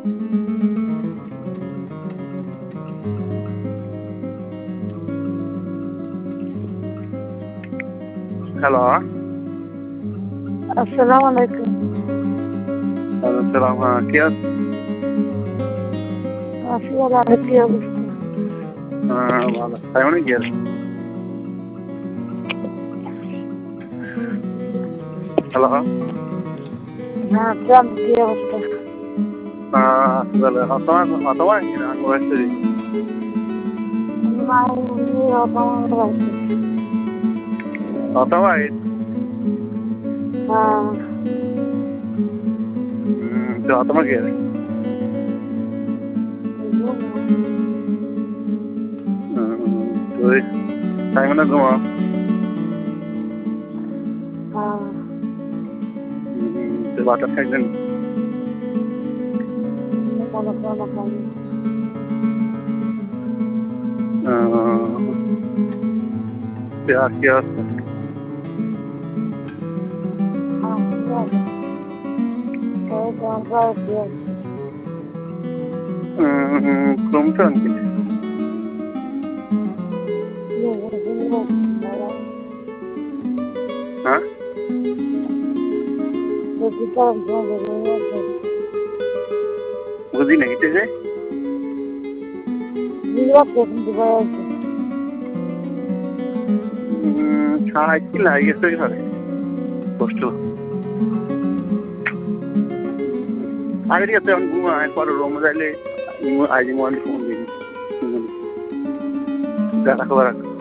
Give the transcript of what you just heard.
Hello. আসসালামু আলাইকুম। আসসালাম। হ্যাঁ, কে আছে? আছি ভালো, আর কি অবস্থা? হ্যাঁ, ভালো। সাইমনে কি আছে? হ্যালো। হ্যাঁ, কেমন কি অবস্থা? আসলে অথবা বয়সে অথবা হ্যাঁ, তো অথবা কি আছে? তুই সাইমনে ঘুমা। তুই বাটার খাইছেন? কি আছে? কমছেন কি? হ্যাঁ, বুঝি নাকি যে সাহায্য লাগে গেছে ঘরে কষ্ট আগে ঠিক আছে। আমি ঘুমাই পরে রোমে যাইলে আজ ফোন দিই দেখা খবর